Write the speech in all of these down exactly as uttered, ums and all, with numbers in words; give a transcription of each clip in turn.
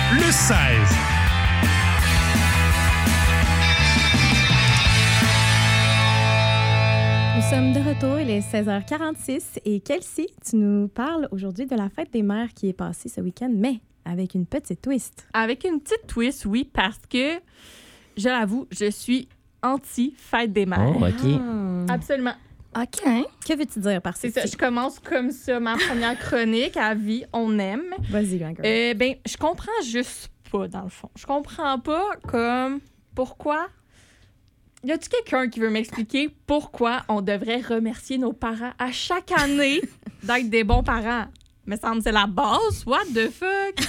le seize. Nous sommes de retour, il est seize heures quarante-six et Kelsey, tu nous parles aujourd'hui de la fête des mères qui est passée ce week-end, mais avec une petite twist. Avec une petite twist, oui, parce que, je l'avoue, je suis anti-fête des mères. Oh, OK. Ah. Absolument. OK. Que veux-tu dire par C'est ceci? ça, je commence comme ça, ma première chronique à vie, on aime. Vas-y, ma girl. Euh, ben, je comprends juste pas, dans le fond. Je comprends pas comme pourquoi. Y a-tu quelqu'un qui veut m'expliquer pourquoi on devrait remercier nos parents à chaque année d'être des bons parents? Me semble que c'est la base. What the fuck?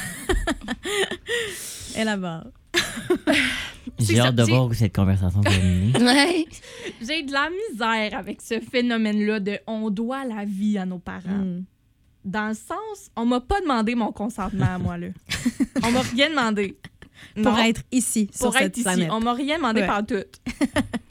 Élabore. J'ai C'est hâte ça, de j'ai- voir où cette conversation va mener. Ouais. J'ai de la misère avec ce phénomène-là de on doit la vie à nos parents. Mm. Dans le sens, on m'a pas demandé mon consentement à moi, là. On m'a rien demandé. Pour Non. être ici, Pour sur être cette ici. planète. On m'a rien demandé Ouais. par tout. Tu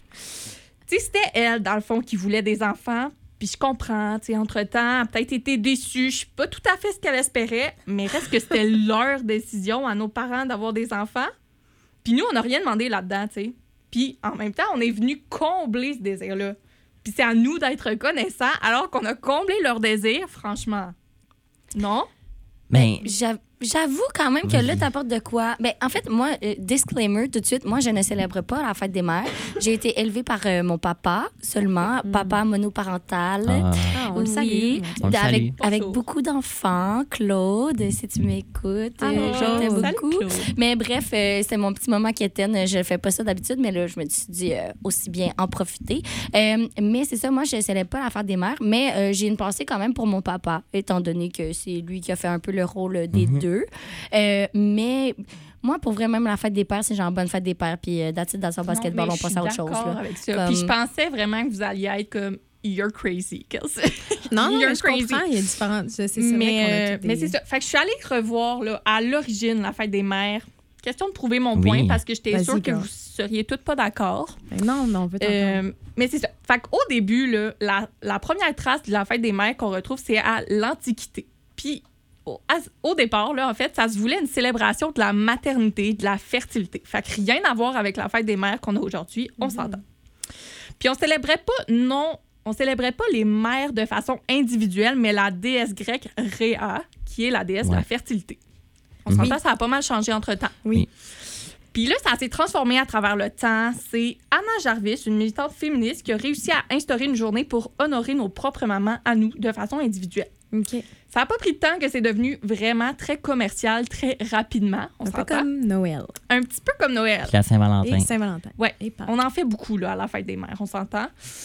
sais, c'était elle, dans le fond, qui voulait des enfants. Puis je comprends, tu sais, entre-temps, elle a peut-être été déçue. Je suis pas tout à fait ce qu'elle espérait, mais reste que c'était leur décision à nos parents d'avoir des enfants. Puis nous, on n'a rien demandé là-dedans, tu sais. Puis en même temps, on est venu combler ce désir-là. Puis c'est à nous d'être reconnaissants alors qu'on a comblé leur désir, franchement. Non? Ben, J'av- J'avoue quand même que là, t'apportes de quoi. Ben, en fait, moi, euh, disclaimer tout de suite, moi, je ne célèbre pas la fête des mères. J'ai été élevée par euh, mon papa seulement, papa monoparental. ah, Ah, on le Oui, salue. On le avec, salue. avec Bonjour. beaucoup d'enfants. Claude, si tu m'écoutes, euh, Allô, je t'aime salut, beaucoup. Claude. Mais bref, euh, c'est mon petit moment quétaine. Je fais pas ça d'habitude, mais là, je me suis dit euh, aussi bien en profiter. Euh, mais c'est ça, moi, je ne célèbre pas la fête des mères, mais euh, j'ai une pensée quand même pour mon papa, étant donné que c'est lui qui a fait un peu le rôle des Mhm. deux. Euh, mais moi, pour vrai, même la fête des pères, c'est genre bonne fête des pères, puis euh, that's it, that's all, basketball, Non, on mais passe je à autre suis chose. d'accord là. avec ça. Comme- Puis je pensais vraiment que vous alliez être comme you're crazy, Kelsey. Non, non, You're mais je crazy. comprends, il y a différentes... C'est c'est mais, vrai qu'on a euh, toutes des- mais c'est ça. Fait que je suis allée revoir là, à l'origine la fête des mères. Question de prouver mon Oui. point parce que j'étais Vas-y, sûre que girl. vous seriez toutes pas d'accord. Ben non, mais on veut t'entendre. Euh, mais c'est ça. Fait qu'au début, là, la, la première trace de la fête des mères qu'on retrouve, c'est à l'Antiquité. Puis au, à- au départ, là, en fait, ça se voulait une célébration de la maternité, de la fertilité. Fait que rien à voir avec la fête des mères qu'on a aujourd'hui, on s'entend. Puis on célébrait pas, non, on célébrait pas les mères de façon individuelle, mais la déesse grecque Rhea, qui est la déesse de la Ouais. fertilité. On Mhm. s'entend, ça a pas mal changé entre-temps. Oui. Puis là, ça s'est transformé à travers le temps. C'est Anna Jarvis, une militante féministe, qui a réussi à instaurer une journée pour honorer nos propres mamans à nous de façon individuelle. OK. Ça n'a pas pris de temps que c'est devenu vraiment très commercial, très rapidement. On Un peu s'entend. comme Noël Un petit peu comme Noël. Puis la Saint-Valentin. et Saint-Valentin. Ouais, Et Pâques. on en fait beaucoup là, à la fête des mères, on s'entend.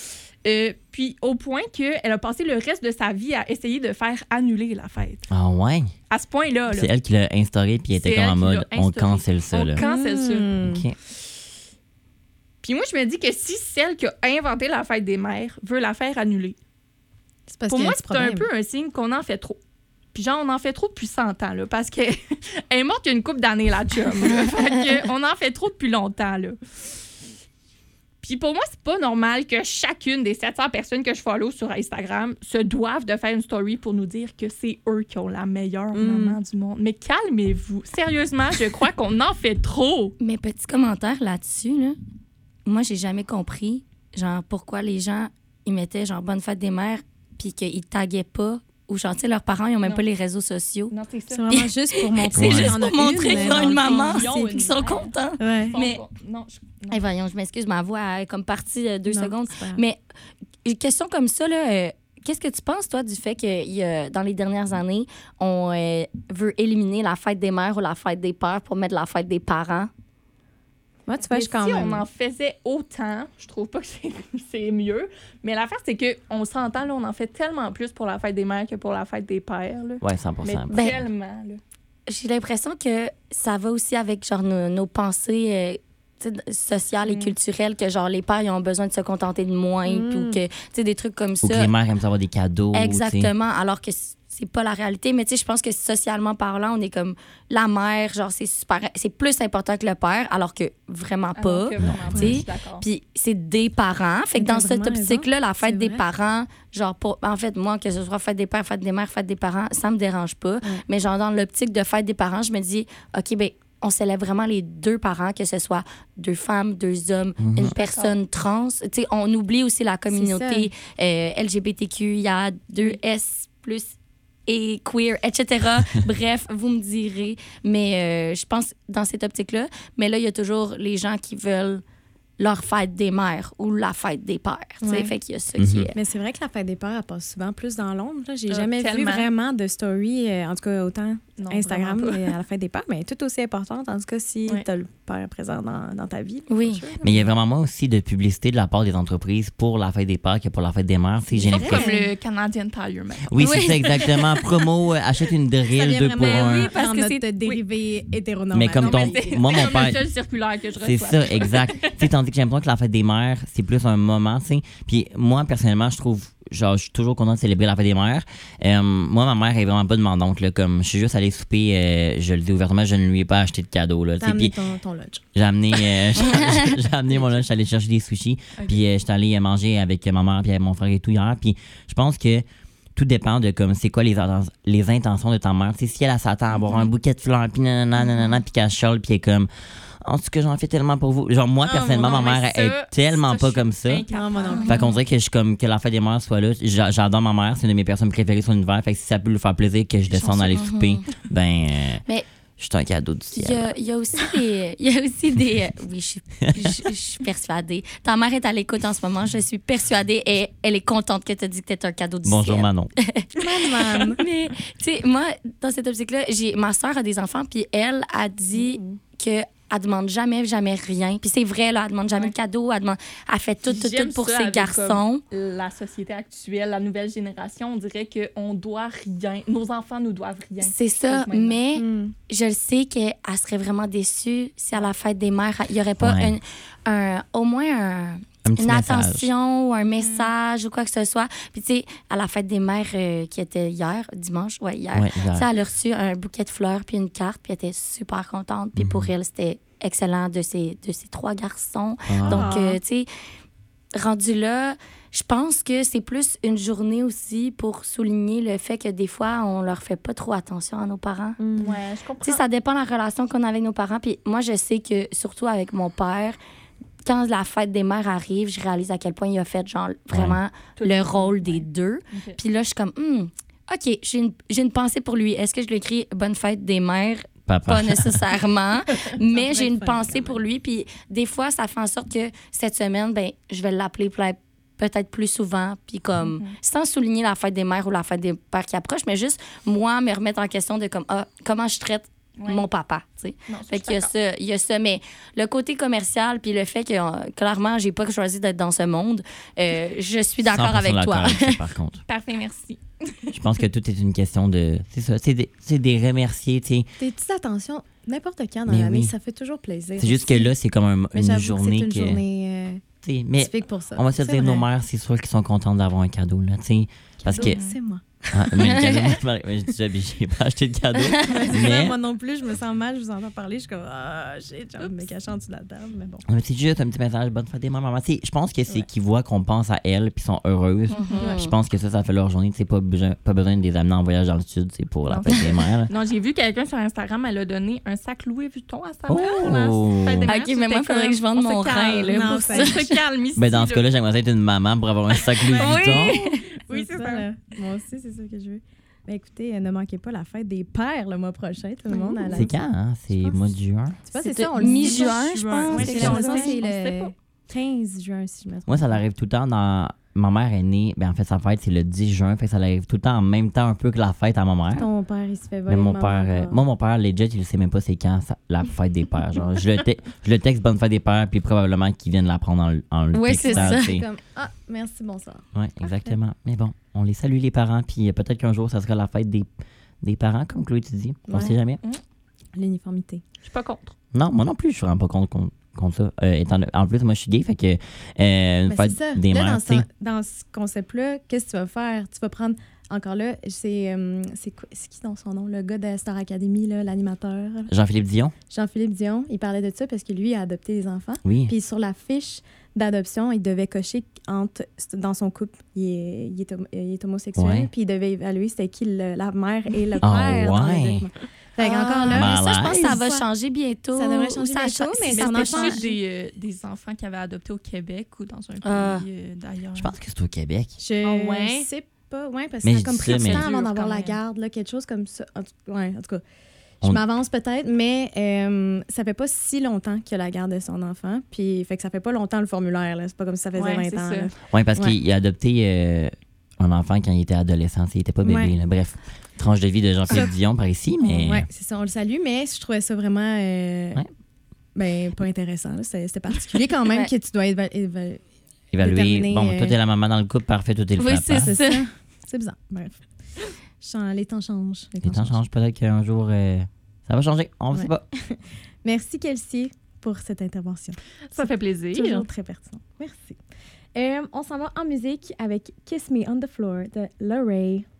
Euh, puis au point qu'elle a passé le reste de sa vie à essayer de faire annuler la fête. Ah ouais? À ce point-là, là, C'est elle qui l'a instauré, puis elle était C'est comme en elle qui mode l'a on instauré. cancelle ça, on là. cancelle ça. Hmm. OK. Puis moi, je me dis que si celle qui a inventé la fête des mères veut la faire annuler, C'est parce pour qu'il y a moi, un petit c'est un problème. peu un signe qu'on en fait trop. Puis genre, on en fait trop depuis cent ans, là, parce qu'elle est morte il y a une couple d'années, la chum. là. Fait que on en fait trop depuis longtemps, là. Puis pour moi, c'est pas normal que chacune des sept cents personnes que je follow sur Instagram se doivent de faire une story pour nous dire que c'est eux qui ont la meilleure Mm. maman du monde. Mais calmez-vous. Sérieusement, je crois qu'on en fait trop. Mais petit commentaire là-dessus, là. Moi, j'ai jamais compris, genre, pourquoi les gens, ils mettaient, genre, bonne fête des mères, puis qu'ils taguaient pas, ou genre, tu sais, leurs parents, ils ont même Non. pas les réseaux sociaux. Non, c'est C'est vraiment juste pour montrer C'est Ouais. qu'il y juste en a pour montrer une, qu'ils mais ont dans une le fond, maman, ils ont c'est- une qu'ils sont mère. contents. Ouais. Mais- Non, je... non. Eh, voyons, je m'excuse, ma voix est comme partie euh, deux Non, secondes. c'est pas grave. Mais une question comme ça, là, euh, qu'est-ce que tu penses, toi, du fait que dans les dernières années, on euh, veut éliminer la fête des mères ou la fête des pères pour mettre la fête des parents? Moi, tu vois, Mais je quand si même. on en faisait autant, je trouve pas que c'est, c'est mieux. Mais l'affaire, c'est qu'on s'entend, là, on en fait tellement plus pour la fête des mères que pour la fête des pères. Là. Ouais, cent pour Mais cent. Ben, tellement. Là. J'ai l'impression que ça va aussi avec genre nos, nos pensées euh, tu sais, sociales et Mm. culturelles, que genre les pères ils ont besoin de se contenter de moins, Mm. puis ou que tu sais des trucs comme Ou que ça. les mères aiment savoir des cadeaux. tu sais. Exactement, alors que c- c'est pas la réalité. Mais tu sais, je pense que socialement parlant, on est comme la mère, genre, c'est super, c'est plus important que le père, alors que vraiment pas. Alors que vraiment pas, tu sais. je suis d'accord. Puis c'est des parents. Fait que T'as dans cette vraiment optique-là, la fête C'est des vrai. parents, genre, pour, en fait, moi, que ce soit fête des pères, fête des mères, fête des parents, ça me dérange pas. Mais genre, dans l'optique de fête des parents, je me dis, OK, ben on célèbre vraiment les deux parents, que ce soit deux femmes, deux hommes, une personne trans. Tu sais, on oublie aussi la communauté euh, L G B T Q, il y a deux S plus et queer, et cetera. Bref, vous me direz. Mais euh, je pense dans cette optique-là. Mais là, il y a toujours les gens qui veulent leur fête des mères ou la fête des pères. tu sais. Ouais. Fait qu'il y a ça Mhm. qui est... Mais c'est vrai que la fête des pères, elle passe souvent plus dans l'ombre. là. J'ai Euh, jamais vu tellement. vraiment de story, euh, en tout cas autant Non, Instagram vraiment pas. mais à la fête des pères, mais tout aussi importante, en tout cas si Ouais. tu as le père présent dans, dans ta vie. Oui. for sure. Mais il y a vraiment moins aussi de publicité de la part des entreprises pour la fête des pères que pour la fête des mères. Tu sais, j'ai Sauf l'impression- comme le Canadian Tire, même. Oui, Oui. c'est ça, exactement. Promo, euh, achète une Ça drill, vient deux pour vraiment un. oui, parce dans que notre c'est- dérivé hétéronormé. Mais comme Non, ton- mais c'est- moi, c'est mon comme père- le seul circulaire que je C'est reçois. ça, exact. Tu sais, tandis que j'ai l'impression que la fête des mères, c'est plus un moment, tu sais. Puis moi, personnellement, je trouve, genre, je suis toujours content de célébrer la fête des mères. Euh, moi, ma mère est vraiment pas demandante, là. Comme, je suis juste allée souper, euh, je le dis ouvertement, je ne lui ai pas acheté de cadeau, là. tu T'as sais. amené Puis ton, ton lunch. j'ai amené, euh, j'ai j'ai amené mon lunch, je suis allée chercher des sushis. Puis euh, je suis allée manger avec ma mère puis avec mon frère et tout hier. Puis je pense que tout dépend de comme c'est quoi les, atten- les intentions de ta mère. Tu sais, si elle, elle s'attend à avoir un bouquet de fleurs, puis nanana, nanana, puis qu'elle chiale, puis elle est comme, en tout cas, j'en fais tellement pour vous. Genre, moi, Ah, personnellement, non, ma mais mère ça, est tellement ça, pas je suis comme ça. incapable. Non, moi non plus. Fait qu'on dirait que je suis comme que la fête des mères soit là. J'a- J'adore ma mère, c'est une de mes personnes préférées sur l'univers. Fait que si ça peut lui faire plaisir que je descende aller souper, ben, euh, Mais- je suis un cadeau du Il ciel. y a, il y a aussi des. Il y a aussi des euh, oui, je suis, je, je suis persuadée. Ta mère est à l'écoute en ce moment. Je suis persuadée et elle est contente que tu as dit que tu es un cadeau du Bonjour ciel. Manon. Man, man. Mais, tu sais, moi, dans cette optique-là, j'ai, ma soeur a des enfants, puis elle a dit que elle demande jamais, jamais rien. Puis c'est vrai, là, elle demande jamais Ouais. de cadeau. Elle, demande, elle fait tout, tout, J'aime tout pour ça ses avec, garçons. comme, la société actuelle, la nouvelle génération, on dirait qu'on doit rien. Nos enfants nous doivent rien. C'est ça, Maintenant. mais Mm. je le sais qu'elle serait vraiment déçue si à la fête des mères, il n'y aurait pas Ouais. un, un- au moins un, Un petit une message. attention ou un message ou quoi que ce soit. Puis, tu sais, à la fête des mères euh, qui était hier, dimanche, ouais, hier, Ouais, tu hier. sais, elle a reçu un bouquet de fleurs puis une carte, puis elle était super contente. Puis pour elle, c'était excellent de ses, de ses trois garçons. Ah. Donc, euh, tu sais, rendu là, je pense que c'est plus une journée aussi pour souligner le fait que des fois, on leur fait pas trop attention à nos parents. Mm. Ouais, je comprends. Tu sais, ça dépend de la relation qu'on a avec nos parents. Puis moi, je sais que, surtout avec mon père, quand la fête des mères arrive, je réalise à quel point il a fait, genre, vraiment Tout le le rôle des ouais. deux. Ok. Puis là, je suis comme, Hmm, OK, j'ai une, j'ai une pensée pour lui. Est-ce que je lui écris Bonne fête des mères? Papa. Pas nécessairement, mais pourrait j'ai être une fun, pensée quand pour lui. Puis des fois, ça fait en sorte que cette semaine, ben, je vais l'appeler peut- peut-être plus souvent, puis comme, Mhm. sans souligner la fête des mères ou la fête des pères qui approche, mais juste, moi, me remettre en question de comme, ah, comment je traite Ouais. mon papa, tu sais. Non, ça, Fait je qu'il y a suis ça, il y a ça, mais le côté commercial, puis le fait que, euh, clairement, j'ai pas choisi d'être dans ce monde, euh, je suis d'accord cent pour cent avec toi. d'accord avec ça, par contre. Parfait, merci. Je pense que tout est une question de. C'est ça, c'est des, c'est des remercier, tu sais. Tes petites attentions, n'importe quand dans Mais l'année, oui. ça fait toujours plaisir. C'est juste que là, c'est comme un- Mais une j'avoue que journée c'est que. une journée euh, tu sais, mais typique pour ça. on va se C'est dire, nos vrai. mères, c'est sûr qu'ils sont contents d'avoir un cadeau, là, tu sais. Parce que. C'est moi. Ah, mais le cadeau, moi, je dis déjà, mais j'ai pas acheté de cadeau. mais Moi non plus, je me sens mal, je vous entends parler, je suis comme, ah, shit, j'ai envie de me cacher en dessous de la table, mais bon. mais c'est juste un petit message, bonne fête des mères, maman. Tu sais, je pense que c'est Ouais. qu'ils voient qu'on pense à elles puis sont heureuses. Mhm. Je pense que ça, ça fait leur journée. Tu sais, pas, besoin- pas besoin de les amener en voyage dans le sud, c'est pour la Non. fête des mères. là. Non, j'ai vu quelqu'un sur Instagram, elle a donné un sac Louis Vuitton à sa Oh! mère. pour la fête des mères. OK, mais moi, il faudrait que je vende On se mon calme. rein, là, Non, pour ça- ça. On se calme ici. Ben, dans ce là. cas-là, j'aimerais être une maman pour avoir un sac Louis Vuitton. Oui, c'est ça. là. Moi aussi, c'est ça que je veux. Ben écoutez, euh, ne manquez pas la fête des pères le mois prochain, tout le monde à la C'est quand, hein? C'est Je pense- mois de juin. C'est pas, C'est c'est ça, de on le dit mi-juin, pas, je juin. pense, Ouais, quelque c'est chose ça, comme ça. c'est On sait le pas. quinze juin, si je me trompe. Moi, ça l'arrive tout le temps dans. Ma mère est née, ben en fait, sa fête, c'est le dix juin, fait que ça l'arrive tout le temps en même temps un peu que la fête à ma mère. Ton père, il se fait Mais voler. mon maman, père, euh, ah. moi, mon père, legit, il sait même pas c'est quand ça- la fête des pères. Genre, je le, te- je le texte bonne fête des pères, puis probablement qu'ils viennent la prendre en, le- en le Ouais, c'est textant, ça. tu sais. Comme, ah, merci, bonsoir. Ouais, exactement. Mais bon, on les salue les parents, puis euh, peut-être qu'un jour, ça sera la fête des, des parents, comme Chloé, tu dis. On Ouais. sait jamais. L'uniformité. Je suis pas contre. Non, moi non plus, je ne me rends pas compte contre, contre ça. Euh, étant, en plus, moi, je suis gay, fait que euh, une Ben, fête c'est ça. des Là, mères, dans, tu sais. ce, dans ce concept-là, qu'est-ce que tu vas faire? Tu vas prendre encore là, c'est, euh, c'est, quoi- c'est qui dans son nom? Le gars de Star Academy, là, l'animateur. Jean-Philippe Dion? Jean-Philippe Dion, il parlait de ça parce que lui, il a adopté des enfants. Oui. Puis sur la fiche d'adoption, il devait cocher entre, dans son couple, il est, il est, homo- il est homosexuel, Ouais. puis il devait évaluer c'était qui le- la mère et le Ah, père dans ouais. le document. Fait Ah, qu'encore là, Malade. mais ça, je pense que ça va Ça- changer bientôt. ça devrait Ou changer ça bientôt, cha- mais si ça ça en va change. C'était changer. des, euh, des enfants qui avaient adopté au Québec ou dans un pays Ah. euh, d'ailleurs. Je pense que c'est au Québec. je Ah ouais? sais pas, ouais, parce Mais que je ça a comme dis pris ça, du mais- temps avant Dur, d'avoir quand la même. garde, là, quelque chose comme ça. En tout, ouais, en tout cas, je On- m'avance peut-être, mais euh, ça fait pas si longtemps qu'il a la garde de son enfant, puis fait que ça fait pas longtemps le formulaire, là. C'est pas comme si ça faisait Ouais, vingt c'est ans. ça. là. Oui, parce Ouais. qu'il a adopté euh, un enfant quand il était adolescent. Il était pas bébé. Ouais. Là. Bref, tranche de vie de Jean-Philippe Dion par ici, mais... Ouais, c'est ça, on le salue, mais je trouvais ça vraiment euh, Ouais. ben, pas intéressant. là. C'était c'était particulier quand même Ouais. que tu dois éva- éva- Évaluer. déterminer, Bon, euh, toi, t'es la maman dans le couple, parfait, toi, t'es le Oui, papa. c'est C'est ça. ça. C'est bizarre. Bref. Chan- Les temps changent. Les temps changent, peut-être qu'un jour, euh, ça va changer. On ne Ouais. sait pas. Merci, Kelsey, pour cette intervention. Ça fait plaisir. Toujours très pertinent. Merci. Euh, on s'en va en musique avec Kiss Me on the Floor de Lorray.